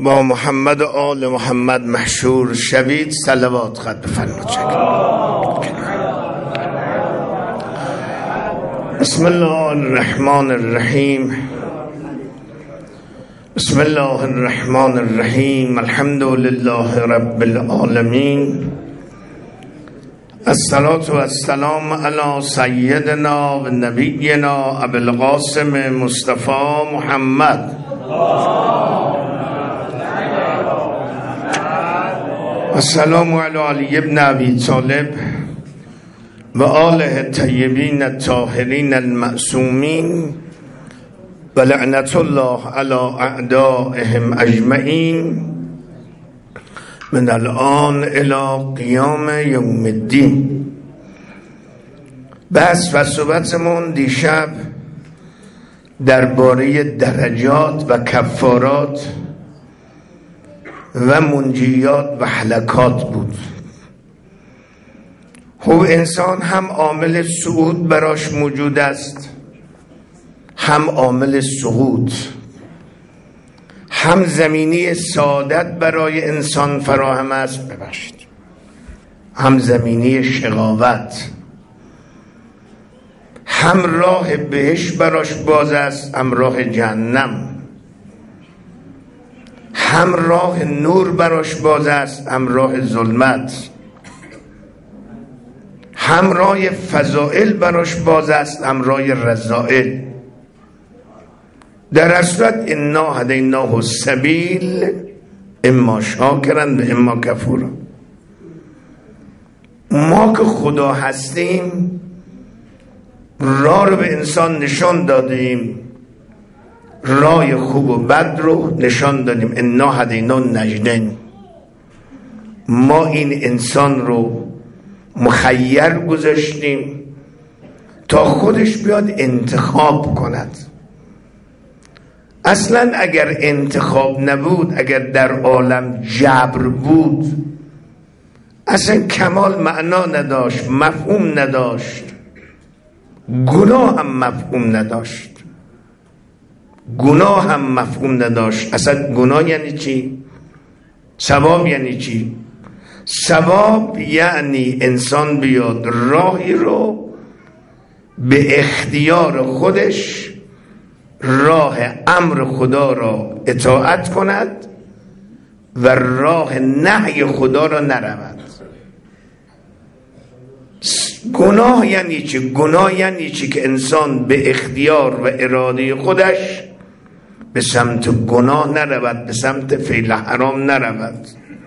با محمد و آل محمد محشور شوید. صلوات خط بفرمایید. بسم الله الرحمن الرحیم. بسم الله الرحمن الرحیم. الحمد لله رب العالمین. الصلاة والسلام علی سیدنا و نبینا ابی القاسم مصطفی محمد السلام علی علی ابن ابی طالب و آله الطیبین الطاهرین المعصومین و لعنت الله علی اعدائهم اجمعین من الان الی قیام یوم الدین. بحث و صحبتمون دیشب درباره درجات و کفارات و منجیات و هلاکات بود. خب انسان هم عامل صعود براش موجود است، هم عامل سقوط، هم زمینی سعادت برای انسان فراهم است، ببخشید، هم زمینی شقاوت، هم راه بهشت براش باز است، هم راه جهنم، هم راه نور براش باز است، هم راه ظلمت، هم راه فضائل براش باز است، هم راه رذائل. در اصلت انا هدیناه السبیل اما شاکرا و اما کفورا. ما که خدا هستیم راه رو به انسان نشان دادیم، راه خوب و بد رو نشان دادیم. انا هدیناه النجدین. ما این انسان رو مخیر گذاشتیم تا خودش بیاد انتخاب کند. اصلا اگر انتخاب نبود، اگر در عالم جبر بود، اصلا کمال معنا نداشت، مفهوم نداشت، گناه هم مفهوم نداشت. گناه هم مفهوم نداشت. اصلا گناه یعنی چی؟ ثواب یعنی چی؟ ثواب یعنی انسان بیاد راهی رو به اختیار خودش، راه امر خدا را اطاعت کند و راه نهی خدا را نرود. گناه یعنی چی؟ گناه یعنی چی که انسان به اختیار و اراده خودش به سمت گناه نرود، به سمت فعل حرام نرود.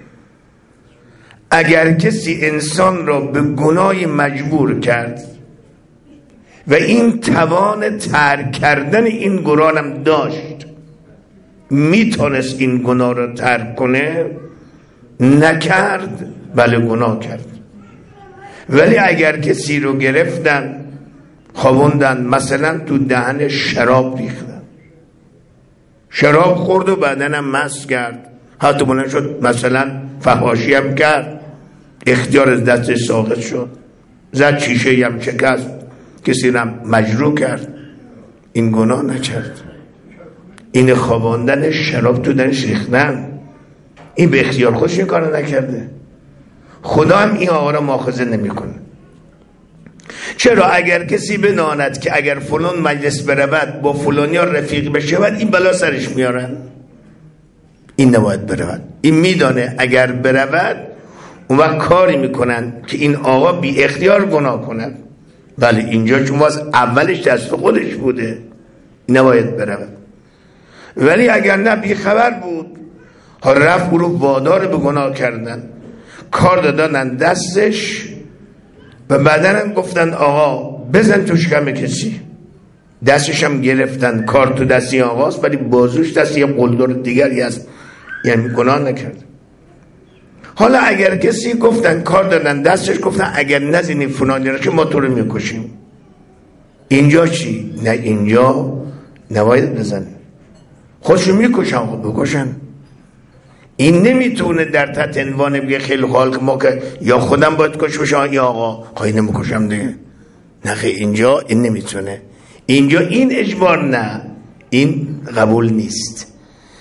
اگر کسی انسان را به گناه مجبور کرد و این توان ترک کردن این گناه هم داشت، میتونست این گناه را ترک کنه، نکرد، بله گناه کرد. ولی اگر کسی رو گرفتن خوابوندن، مثلا تو دهن شراب ریختن، شراب خورد و بعدن هم مست کرد، حتی بلند شد مثلا فحاشی هم کرد، اختیار از دستش ساقط شد، زد شیشه هم شکست، کسی رو مجروح کرد، این گناه نکرد. این خواباندن شراب تو دهنش ریختن، این به اختیار خودش این کارو نکرده. خدا هم این آقا را مؤاخذه نمیکنه. چرا؟ اگر کسی بداند که اگر فلان مجلس برود با فلانی ها رفیق بشود این بلا سرش میارن، این نباید برود. این میدانه اگر برود اون وقت کاری میکنن که این آقا بی اختیار گناه کند. بله اینجا چون باز اولش دست خودش بوده، نباید برود. ولی اگر نه بی خبر بود، ها رفت او رو وادار به گناه کردن، کار دادن دستش و بعدن هم گفتن آقا بزن تو شکم کسی، دستش هم گرفتن، کار تو دستی آقاست ولی بازوش دستی یه قلدر دیگری است، یعنی گناه نکرد. حالا اگر کسی گفتن کار دادن دستش، گفتن اگر نزنی فلانی رو که ما تو رو میکشیم، اینجا چی؟ نه اینجا نباید بزن، خودشو میکشن، خود بکشن. این نمیتونه در تحت عنوان بگه خیلی حال ما که یا خودم باید کش بشم یا آقا خواهی نمیکشم دیگه. نه خیلی اینجا این نمیتونه، اینجا این اجبار نه، این قبول نیست.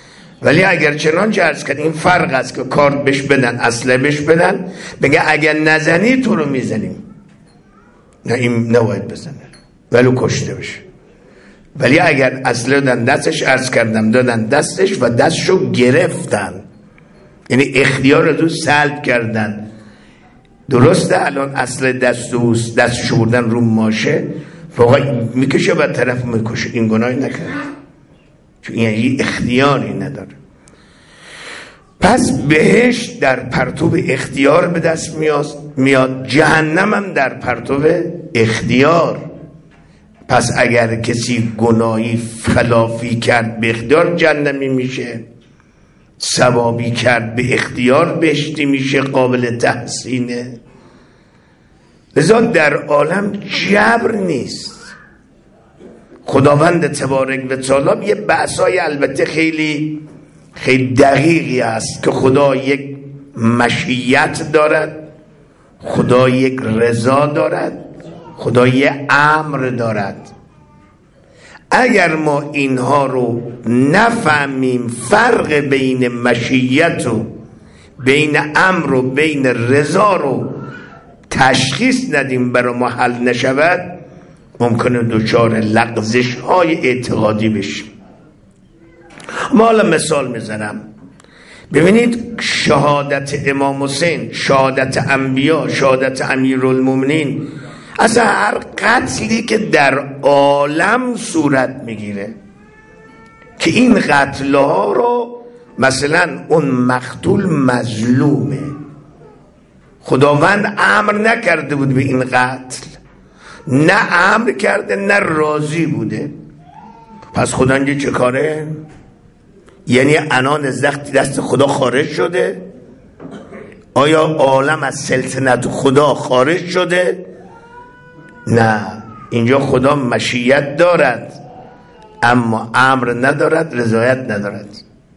ولی اگر چنانچه عرض کرد این فرق است که کارت بهش بدن، اسلحه بهش بدن، بگه اگر نزنی تو رو میزنیم، نه این نباید بزنه ولی کشته بشه. ولی اگر اسلحه دادن دستش، عرض کردم دادن دستش و دستشو گرفتن، یعنی اختیار رو سلب کردن. درسته الان اسلحه دستشو بردن رو ماشه، فوقا میکشه و طرف میکشه، این گناهی نکرد چون این یعنی اختیاری نداره. پس بهشت در پرتو اختیار به دست میاد، جهنم هم در پرتو اختیار. پس اگر کسی گناهی خلافی کرد به اختیار جهنمی میشه، ثوابی کرد به اختیار بهشتی میشه، قابل تحسینه. لذا در عالم جبر نیست. خداوند تبارک و تعالی یه بحثای البته خیلی خیلی دقیقی است که خدا یک مشیت دارد، خدا یک رضا دارد، خدا یک امر دارد. اگر ما اینها رو نفهمیم، فرق بین مشیت و بین امر و بین رضا رو تشخیص ندیم، برای ما حل نشود، ممکنه دچار لغزش های اعتقادی بشیم. ما حالا مثال میزنم. ببینید شهادت امام حسین، شهادت انبیا، شهادت امیرالمومنین، اصلا هر قتلی که در عالم صورت میگیره که این قتلها رو مثلا اون مقتول مظلومه، خداوند امر نکرده بود به این قتل، نه امر کرده نه راضی بوده، پس خدا اینجا چه کاره؟ یعنی انان دست خدا خارج شده؟ آیا عالم از سلطنت خدا خارج شده؟ نه، اینجا خدا مشیت دارد اما امر ندارد، رضایت ندارد.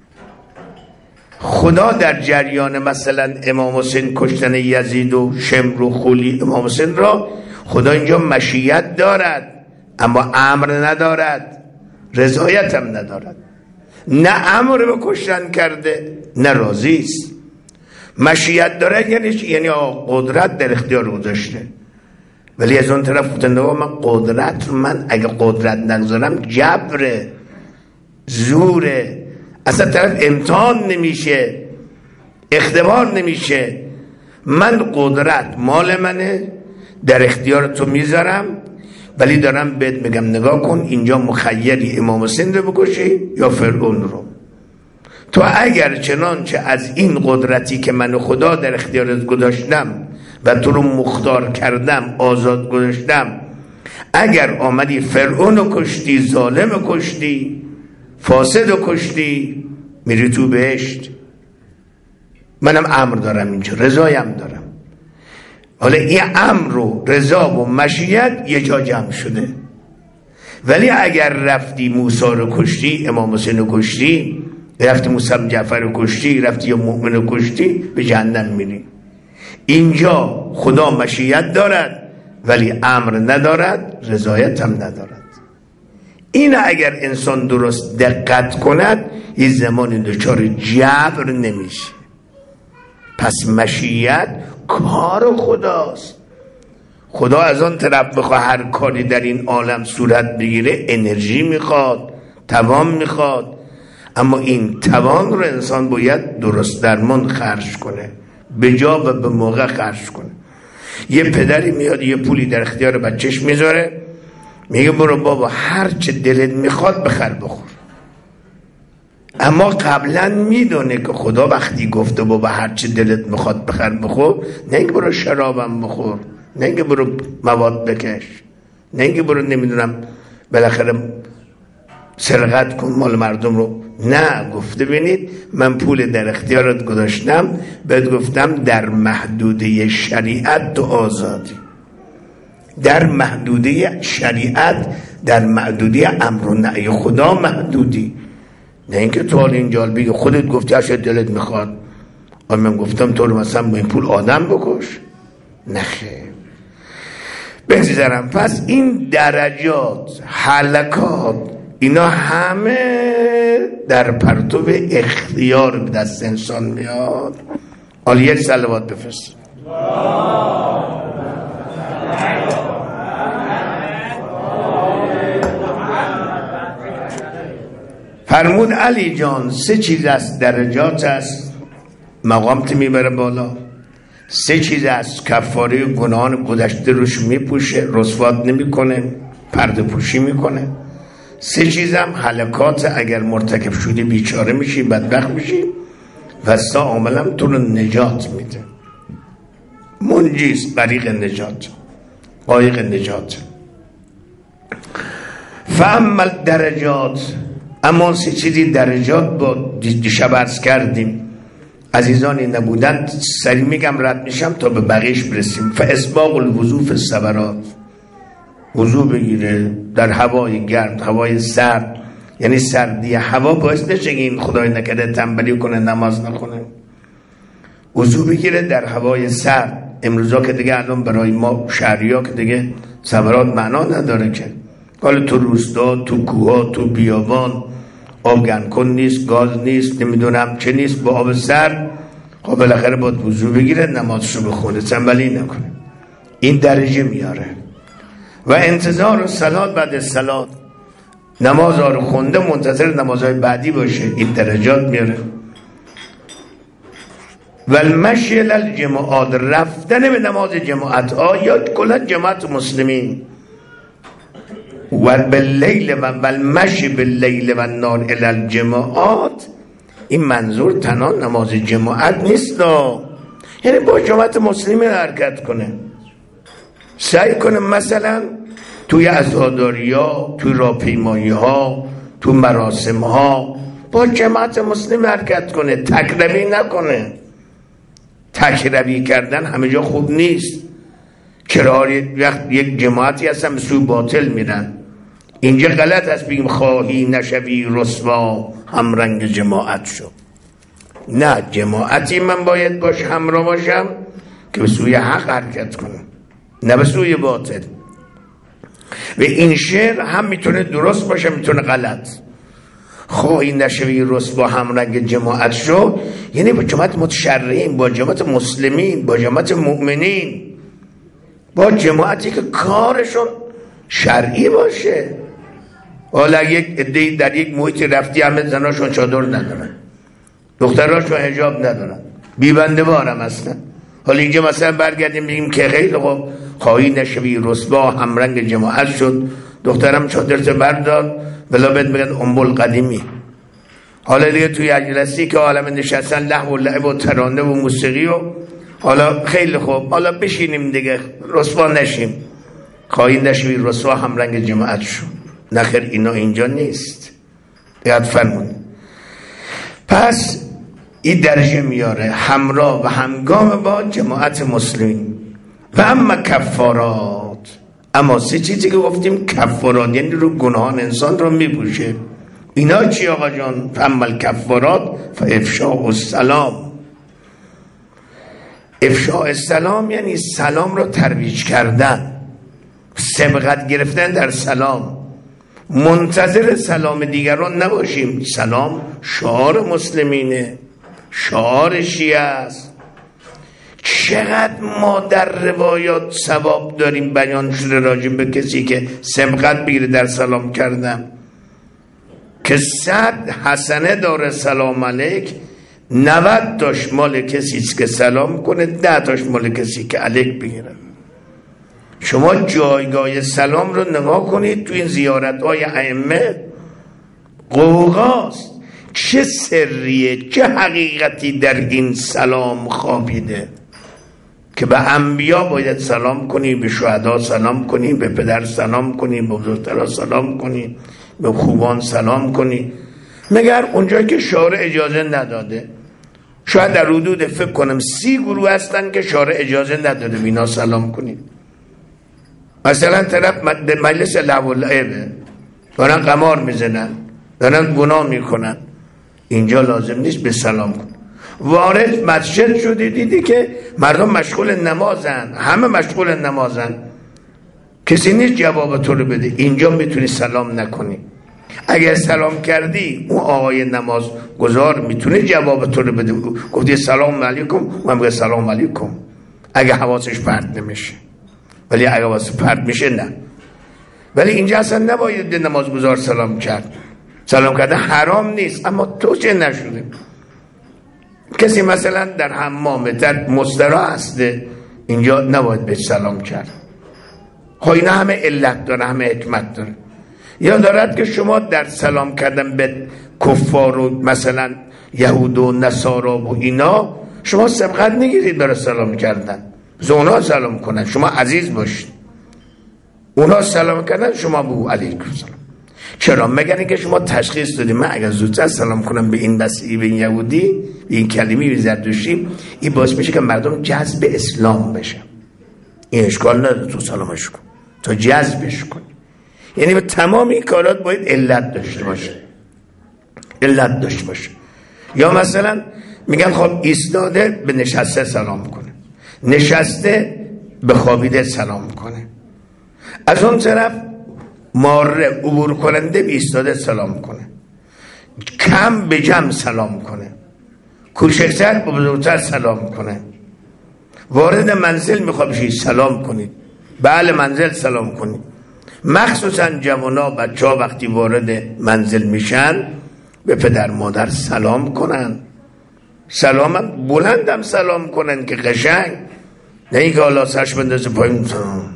خدا در جریان مثلا امام حسین کشتن یزید و شمر و خولی امام حسین را، خدا اینجا مشیت دارد اما امر ندارد، رضایت هم ندارد. نه امر به کشتن کرده نه راضی است. مشیت دارد یعنی قدرت در اختیار گذاشته، ولی از اون طرف گفتن من اگه قدرت نگذارم جبره، زوره، اصلا طرف امتحان نمیشه، اختبار نمیشه. من قدرت مال منه، در اختیار تو میذارم، ولی دارم بهت میگم نگاه کن اینجا مخیری امام حسین رو بکشی یا فرعون رو. تو اگر چنانچه از این قدرتی که من خدا در اختیارت گذاشتم و تو رو مختار کردم، آزاد گذاشتم، اگر آمدی فرعون رو کشتی، ظالم رو کشتی، فاسد رو کشتی، میری تو بهشت. منم امر دارم اینجا، رضایم دارم. حالا این امر و رضا و مشیت یه جا جمع شده. ولی اگر رفتی موسی رو کشتی، امام حسین رو کشتی، رفتی موسی جعفر رو کشتی، رفتی یا مؤمن رو کشتی، به جهنم میری. اینجا خدا مشیت دارد ولی امر ندارد، رضایت هم ندارد. این اگر انسان درست دقت کند، یه زمان دچار جبر نمیشه. پس مشیت کار خداست. خدا از آن طرف بخواه هر کاری در این عالم صورت بگیره، انرژی میخواد، توان میخواد، اما این توان رو انسان باید درست درمان خرج کنه، به جا و به موقع خرج کنه. یه پدری میاد یه پولی در اختیار بچهش میذاره، میگه برو بابا هر چه دلت میخواد بخر بخور. اما قبلا میدونه که خدا وقتی گفته بابا هر چه دلت میخواد بخر بخور، نه اینکه برو شرابم بخور، نه اینکه برو مواد بکش، نه اینکه برو نمیدونم بالاخره سرقت کن مال مردم رو. نه، گفته ببینید من پول در اختیارت گذاشتم، بهت گفتم در محدوده شریعت تو آزادی، در محدوده شریعت، در محدوده امر و نهی خدا محدودی. نه اینکه تو حال اینجا بگی خودت گفتی هر چه دلت میخواد، من گفتم تو رو مثلا با این پول آدم بکش. نخیر، بگذارم. پس این درجات، حلقات اینا همه در پرتو اختیار به دست انسان میاد. حالا یک صلوات بفرست. فرمود علی جان 3 چیز است، درجات است، مقامت میبره بالا. 3 چیز است، کفاره گناهان گذشته روش میپوشه، رسوات نمیکنه، پرده پوشی میکنه. 3 چیز هم هلاکات، اگر مرتکب شدی بیچاره میشی، بدبخت میشی. و 3 عامل هم تو رو نجات میده، منجیست، طریق نجات، قایق نجات. فاما درجات، اما 3 چیزی درجات با دیشب عرض کردیم. عزیزانی نبودن سریع میگم رد میشم تا به بقیش برسیم. فاسباغ الوضو فی الصبرات، وضو بگیره در هوای گرم، هوای سرد. یعنی سردی هوا باعث نشه که این خدای نکرده تنبلی کنه نماز نخونه. وضو بگیره در هوای سرد. امروزا که دیگه الان برای ما شهریا که دیگه صبرات معنا نداره که، حالا تو روستا، تو کوها، تو بیابان آب گرمکن نیست، گاز نیست، نمیدونم چه نیست، با آب سرد. خب بالاخره باید وضو بگیره نمازشو بخونه، تنبلی نکنه. این درجه میاره. و انتظار صلات بعد صلات، نماز رو خونده منتظر نمازهای بعدی باشه، این درجات میاره. و المشی للجماعات، رفتن به نماز جماعت ها یا کلا جماعت مسلمین. و باللیل و المشی باللیل و النار الی الجماعات، این منظور تنها نماز جماعت نیست، یعنی با جماعت مسلمین حرکت کنه، سعی کنه مثلا توی عزاداری ها، توی راهپیمایی ها، تو مراسم ها با جماعت مسلم حرکت کنه، تکروی نکنه. تکروی کردن همه جا خوب نیست. وقت یک جماعتی هستن به سوی باطل میرن، اینجا غلط است بگیم خواهی نشوی رسوا همرنگ جماعت شو. نه، جماعتی من باید باش همراه باشم که به سوی حق حرکت کنم، نه به سوی باطل. و این شعر هم میتونه درست باشه، میتونه غلط. خواهی نشوی رسوا همرنگ جماعت شو، یعنی با جماعت متشرعین، با جماعت مسلمین، با جماعت مؤمنین، با جماعتی که کارشون شرعی باشه. حالا یک عده‌ای در یک محیط رفتی همه زناشون چادر ندارن، دختراشون حجاب ندارن، بیبنده بارم هستن. حالا اینجا مثلا برگردیم بگیم که خیلی خب خواهی نشوی رسوا همرنگ جماعت شد، دخترم چادرت بردار بلا بد میگن ام القدیمی. حالا دیگه توی اجلسی که عالم نشستن لهو و لعب و ترانه و موسیقی و حالا خیلی خوب، حالا بشینیم دیگه رسوا نشیم. خواهی نشوی رسوا همرنگ جماعت شد. نخیر، اینا اینجا نیست. یاد فرمون. پس این درجه میاره همراه و همگام با جماعت مسلمین. و اما کفارات، اما 3 چیزی که گفتیم کفارات، یعنی رو گناهان انسان رو میپوشه. اینا چی آقا جان؟ اما الکفارات فافشاء السلام. افشاء السلام یعنی سلام رو ترویج کردن، سبقت گرفتن در سلام، منتظر سلام دیگران نباشیم. سلام شعار مسلمینه، شعار شیعه است. چقدر ما در روایات ثواب داریم بیان شده راجع به کسی که سبقت بگیره در سلام کردن، که 100 حسنه داره سلام علیک، 90 تاش مال کسی است که سلام کنه، 10 تاش مال کسی که علیک بگیره. شما جایگاه سلام رو نگاه کنید تو این زیارت های ائمه، قوقاست. چه سریه، چه حقیقتی در این سلام خوابیده که به انبیا باید سلام کنی، به شهدا سلام کنی، به پدر سلام کنی، به بزرگترها سلام کنی، به خوبان سلام کنی، مگر اونجایی که شارع اجازه نداده. شاید در حدود فکر کنم 30 گروه هستن که شارع اجازه نداده بینا سلام کنید. مثلا طرف مجلس لهو و لعبه، دارن قمار میزنن، دارن گناه میکنن، اینجا لازم نیست به سلام کن. وارد مسجد شدی دیدی که مردم مشغول نمازن، همه مشغول نمازن، کسی نیست جواب تو رو بده، اینجا میتونی سلام نکنی. اگر سلام کردی اون آقای نماز گذار میتونه جواب تو رو بده. گفتی سلام علیکم، من بگم سلام علیکم اگه حواسش پرت نمیشه. ولی اگه حواسش پرت میشه نه. ولی اینجا اصلا نباید نماز گذار سلام کرد. سلام کردن حرام نیست، اما تو چه نشده. کسی مثلا در حمام در مستراح هسته، اینجا نباید به سلام کرد. اینا همه علت داره، همه حکمت داره. یا دارد که شما در سلام کردن به کفار و مثلا یهود و نصارا و اینا شما سبقت نگیرید برای سلام کردن. اونا سلام کنن شما عزیز باشید، اونا سلام کردن شما بگو علیکم سلام. چرا؟ مگر اینکه شما تشخیص دادید من اگر زودتر سلام کنم به این مسیحی، به این یهودی، به این کلمی، به زرتشتی، این باعث میشه که مردم جذب اسلام بشه. این اشکال نداره تو سلامش کن تا جذبش کن. یعنی به تمام این کارات باید علت داشته باشه، علت داشته باشه. یا مثلا میگن خب ایستاده به نشسته سلام کنه، نشسته به خوابیده سلام کنه، از اون طرف ماره عبور کننده به ایستاده سلام کنه، کم به جمع سلام کنه، کوچکتر به بزرگتر سلام کنه، وارد منزل میخواد بشید سلام کنید، بله منزل سلام کنید. مخصوصا جوانا بچه ها وقتی وارد منزل میشن به پدر مادر سلام کنن، سلام بلندم سلام کنن که قشنگ، نه اینکه حالا سرش بندازه پایین سلام.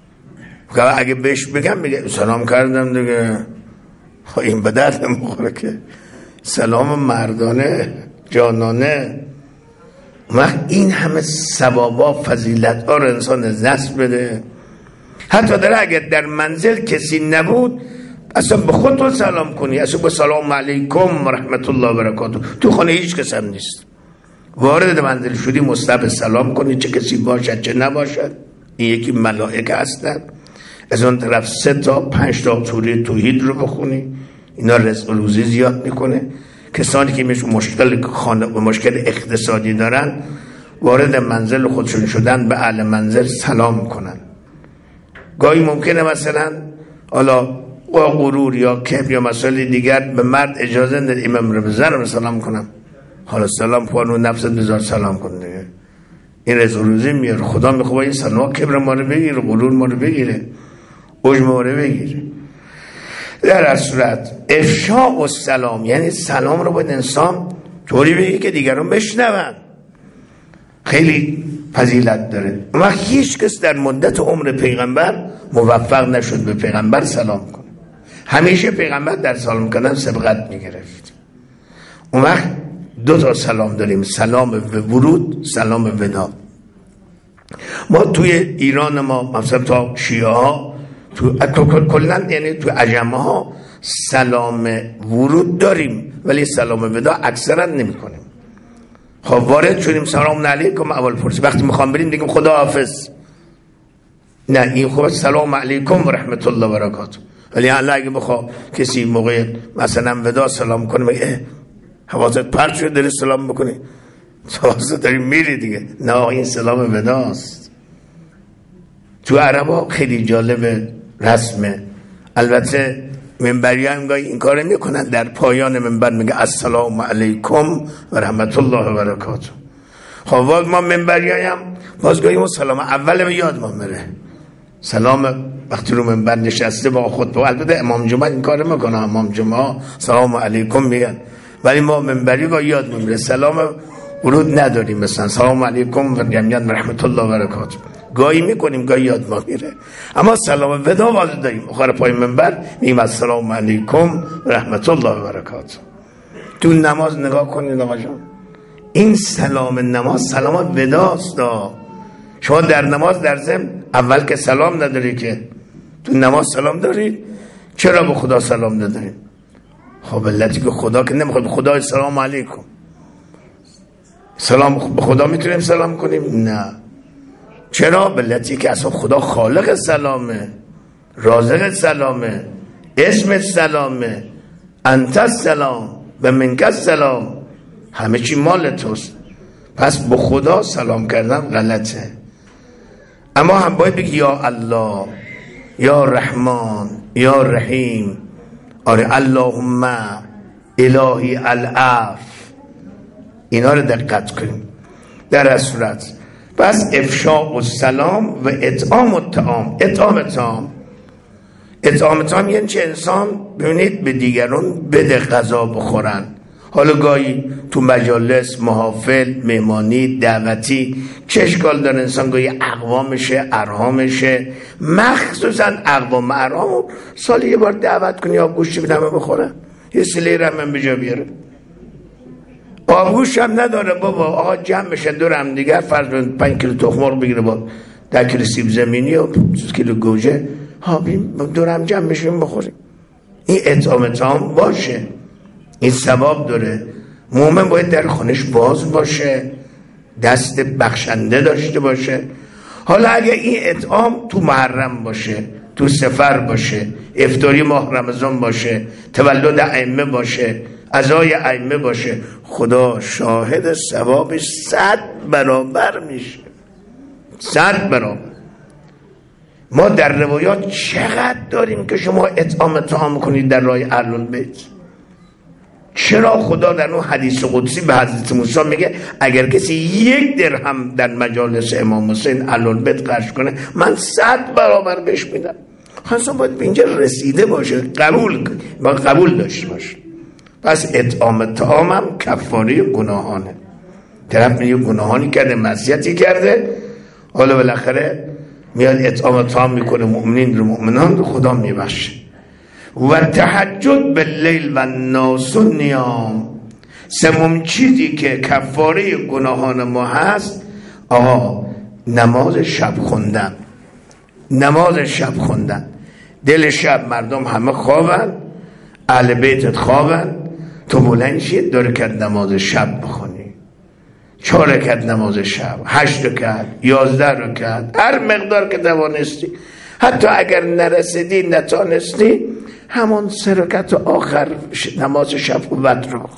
اگه بهش بگم میگه سلام کردم دیگه، این به درد نمیخوره که. سلام مردانه جانانه. وقت این همه ثوابا فضیلت ها رو انسان از دست بده. حتی داره اگر در منزل کسی نبود اصلا به خودتون سلام کنی، اصلا با سلام علیکم و رحمت الله و برکاته. تو خانه هیچ کس هم نیست، وارد منزل شدی مستحب سلام کنی، چه کسی باشد چه نباشد. این یکی ملائکه هستن. از اون طرف 3 تا 5 تا سوره توحید رو بخونی، اینا رزق و روزی زیاد میکنه. کسانی که مشکل خانه و مشکل اقتصادی دارن وارد منزل خودشون شدن به اهل منزل سلام کنن. گاهی ممکنه مثلا حالا غرور یا کبر یا مسائل دیگر به مرد اجازه نده امام رو به زن سلام کنم، حالا سلام کنو نفست بذار سلام کن دیگه. این رزق و روزی میاره. خدا میخواد این سلام کبر ما رو بگیره، غرور ما رو بگیره، عجب ما رو بگیره. در هر صورت افشاء السلام یعنی سلام رو باید انسان طوری بگی که دیگران بشنون. خیلی فضیلت داره. اما هیچ کس در مدت عمر پیغمبر موفق نشد به پیغمبر سلام کنه. همیشه پیغمبر در سلام کردن سبقت میگرفت. اون وقت 2 تا سلام داریم، سلام ورود، سلام ودا. ما توی ایران ما مثلا تا شیعه ها تو کلن یعنی تو عجم ها سلام ورود داریم ولی سلام ودا اکثرا نمی کنیم. خب وارد شدیم سلام علیکم اول پرسی، وقتی میخوام بریم دیگه خدا حافظ. نه این خوبه سلام علیکم و رحمت الله و برکاته. ولی الله اگه بخواه کسی موقع مثلا ودا سلام کنه میگه حواست پرت شد داری سلام بکنی، حواست داری میری دیگه. نه این سلام وداست. تو عربا خیلی جالب رسمه. البته منبری هم گاهی این کار میکنن، در پایان منبر میگه السلام علیکم و رحمت الله و برکاته. خب ما منبری هم باز گاهی اون سلام اول به یاد ما میره. سلام وقتی رو منبر نشسته با خود، البته امام جمعه این کار میکنه، امام جمعه سلام علیکم میگن، ولی ما منبری با یاد میره. سلام ورود نداریم، مثلا سلام علیکم و رحمت الله و برکاته گاهی میکنیم گاهی یاد ما میره. اما سلام ودا واجب داریم. آخر پای منبر میگیم السلام علیکم و رحمت الله و برکاته. تو نماز نگاه کنید آقا جان، این سلام نماز سلام وداست. شما در نماز در ضمن اول که سلام نداری که تو نماز سلام دارید، چرا به خدا سلام نداریم؟ خب علتی که خدا که نمیخواد خدا سلام علیکم. سلام به خدا میتونیم سلام کنیم؟ نه. چرا؟ به علتی که اصلا خدا خالق سلامه، رازق سلامه، اسم سلامه، انت السلام و منک السلام، همه چی مال توست. پس به خدا سلام کردن غلطه. اما هم باید بگی یا الله، یا رحمان، یا رحیم، آره اللهم الهی العفو، اینا رو دقت کنیم. در از صورت پس افشاء السلام و اطعام الطعام. اطعام طعام یعنی چه؟ انسان ببینید به دیگران بده غذا بخورن. حالا گاهی تو مجالس، محافل، مهمانی، دعوتی چه اشکال داره انسان گاهی اقوامشه، ارهامشه، مخصوصا اقوام ارهامو سالی یه بار دعوت کنی آب گوشتی بدمه بخوره، یه سله رحمن به جا بیاره. آبگوش هم نداره بابا، آقا جمع بشه دور هم دیگر، فرض 5 کیلو تخم مرغ بگیره با 10 کیلو سیب زمینی و 2 کیلو گوجه، ها دور هم جمع بشیم بخوریم. این اطعام طعام باشه، این ثواب داره. مومن باید در خونش باز باشه، دست بخشنده داشته باشه. حالا اگه این اطعام تو محرم باشه، تو سفر باشه، افطاری ماه رمضان باشه، تولد ائمه باشه، عزای ائمه باشه، خدا شاهد ثوابش 100 برابر میشه. 100 برابر. ما در روایات چقدر داریم که شما اطعام طعام کنید در راه اهل البیت. چرا خدا در اون حدیث قدسی به حضرت موسی میگه اگر کسی 1 درهم در مجالس امام حسین اهل البیت خرج کنه من 100 برابر بهش میدم. خاصا باید به اینجا رسیده باشه، قبول داشته باشه. پس اطعام طعام هم کفاره گناهانه. طرف میگه گناهانی کرده، معصیتی کرده، حالا بالاخره میاد اطعام طعام میکنه، مؤمنین رو مؤمنان رو خدا میبخشه. و تهجد باللیل و الناس نیام. سومین چیزی که کفاره گناهان ما هست نماز شب خوندن. نماز شب خوندن. دل شب مردم همه خوابن، اهل بیتت خوابن، تو بلند شید 2 رکعت نماز شب بخونی، 4 رکعت نماز شب، 8 رکعت، 11 رکعت، هر مقدار که توانستی. حتی اگر نرسیدی نتانستی همون 3 رکعت آخر نماز شب و وتر رو.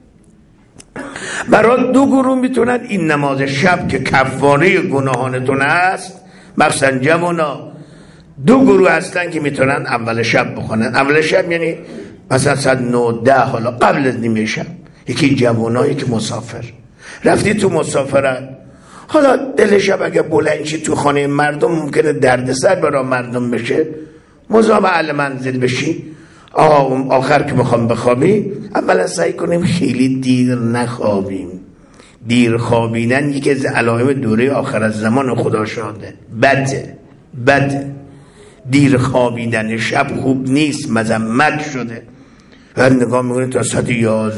برای 2 گروه میتونن این نماز شب که کفاره گناهانتون است، مثلا جوانا 2 گروه هستن که میتونن اول شب بخونن. اول شب یعنی مثلا ساعت 9-10، حالا قبل از نیمه شب. یکی جوانایی که مسافر رفتی تو مسافرت، حالا دل شب اگه بلند شی تو خانه مردم ممکنه دردسر برای مردم بشه، مزاحم اهل منزل بشی. آخر که میخوام بخوابی اولا سعی کنیم خیلی دیر نخوابیم. دیر خوابیدن یکی از علائم دوره آخر از زمان خدا شاهده. بده. دیر خوابیدن شب خوب نیست، مذمت شده. هر نگاه میکنید تا ساعت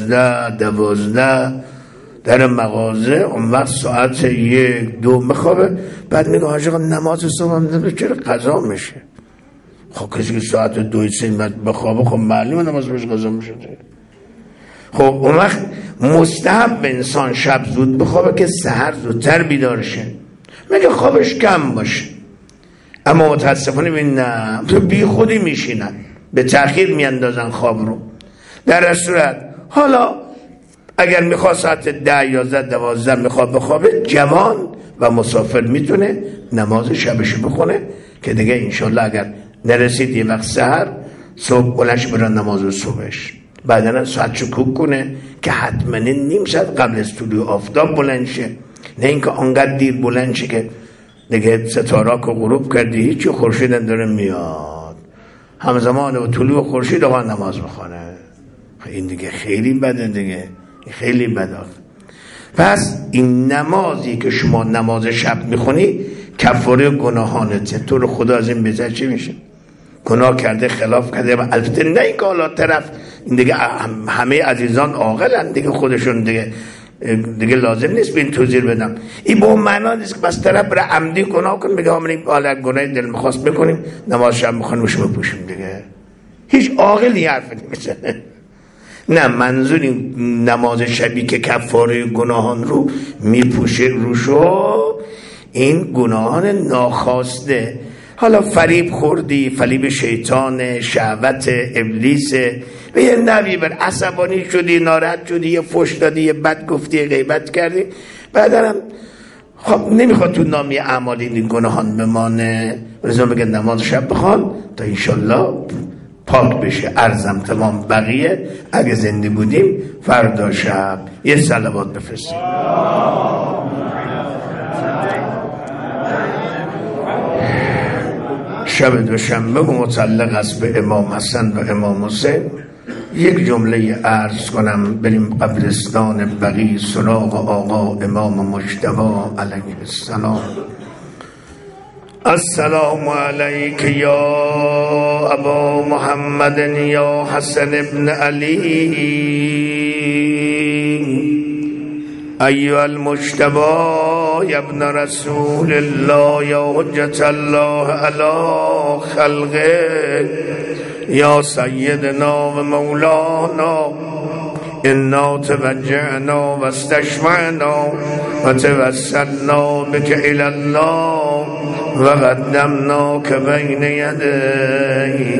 11-12 در مغازه، اون وقت ساعت 1-2 میخوابه. بعد میگه حاج آقا نماز صبح هم چرا قضا میشه؟ خب کسی که ساعت 2-3 بخوابه خب معلومه نماز بهش قضا میشه. خب اون وقت مستحب به انسان شب زود بخوابه که سحر زودتر بیدار شه، میگه خوابش کم باشه. اما متاسفانه ببین نه، تو بی خودی میشینن، به تأخیر میاندازن خواب رو. در صورت حالا اگر میخواد ساعت 10-11-12 میخواد بخوابه، جوان و مسافر میتونه نماز شبشو بخونه که دیگه انشالله اگر نرسید یه وقت سحر صبح بلنش برن نماز صبحش، بعدن ساعت شکوک کنه که حتما نیم ساعت قبل از طلوع آفتاب بلند شه، نه اینکه آنقدر دیر بلند شه که دیگه ستاره که غروب کردی هیچی، خورشید داره میاد همزمان با طلوع خورشید آقا نماز بخونه. این دیگه خیلی بده، دیگه خیلی بده. پس این نمازی که شما نماز شب میخونی کفاره گناهانته. تو رو خدا از این بزر چی میشه؟ گناه کرده، خلاف کرده. و البته نه این که حالا طرف این دیگه همه عزیزان عاقلن دیگه، خودشون دیگه لازم نیست به این توضیح بدم. این به اون معنا نیست که بس طرف برای عمدی گناه کن بگه همین حالا گناه دل میخواست بکنیم نماز شب میخونیم بشو بپوشیم دیگه. هیچ عاقلی حرف نمیزنه. نه، منظور این نماز شبی که کفاره گناهان رو میپوشه روشو، این گناهان ناخواسته. حالا فریب خوردی، فریب شیطان، شهوت ابلیس، به یه نوی بر عصبانی شدی، ناراحت شدی، یه فحش دادی، یه بد گفتی، یه غیبت کردی، بعدم خب نمیخواد تو نامی اعمال این گناهان بمانه. رضا بگه نماز شب بخوان تا انشالله پاک بشه. عرضم تمام. بقیه اگه زنده بودیم فردا شب یه صلوات بفرستیم. شب دوشنبه متعلق است به امام حسن و امام حسین. یک جمله عرض کنم بریم قبرستان بقیع سراغ آقا امام مجتبی علیه السلام. السلام علیک یا ابا محمد یا حسن ابن علی ایها المجتبی یا ابن رسول الله یا حجت الله علی خلقه یا سیدنا و مولانا انا توجعنا و استشفعنا و توسلنا بك الى الله و قدمناک بین یدی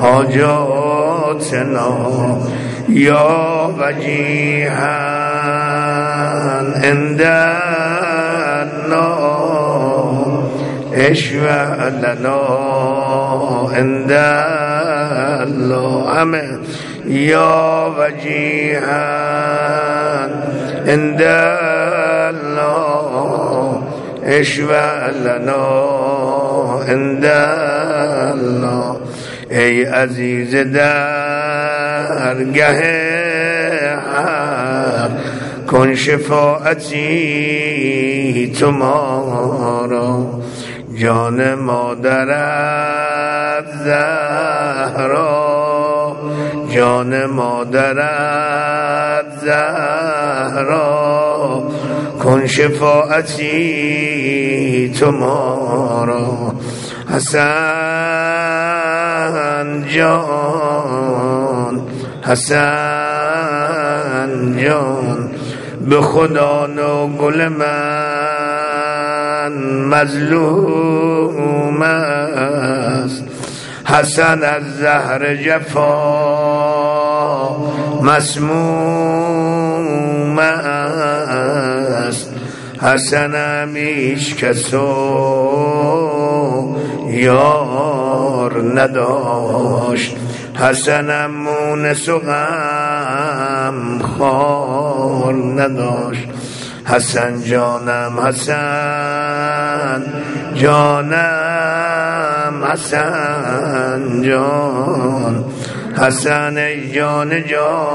حاجاتنا یا وجیها عند الله اشفع لنا عند الله امين یا وجیها عند الله اشفع لنا عند الله. ای عزیز درگه حق کن شفاعتی تو ما را جان مادرت زهرا جان مادرت زهرا کن شفاعتی تو ما را. حسن جان حسن جان به خدا نو گل من مظلوم است. حسن از زهر جفا مسموم است. حسنم هیچ کسو یار نداشت. حسنم مونس و غم خار نداشت. حسن جانم حسن جانم حسن جان حسن ای جان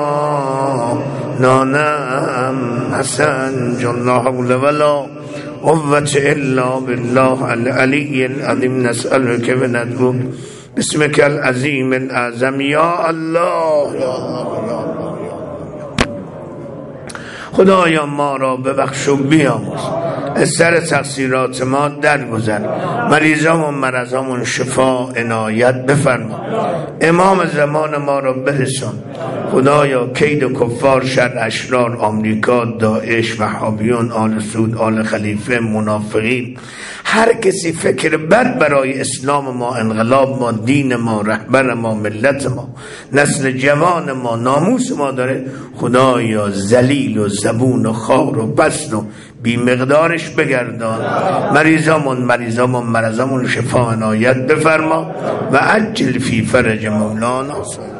جانانم حسن جان. لا حول ولا قوة الا بالله العلی العظیم. نسألك و ندعوک باسمك العظیم الاعظم یا الله یا الله. خدایا ما را ببخش و بیامرز، از سر تقصیرات ما درگذر، مریضامون مرضامون شفا عنایت بفرما، امام زمان ما را برسان. خدایا کید کفار، شر اشرار، آمریکا، داعش، وهابیون، آل سعود، آل خلیفه، منافقین، هر کسی فکر بد برای اسلام ما، انقلاب ما، دین ما، رهبر ما، ملت ما، نسل جوان ما، ناموس ما داره، خدایا ذلیل و زبون و خار و بسط و بی مقدارش بگردان. مریضامون مرضامون شفا عنایت بفرما و عجل فی فرج مولانا.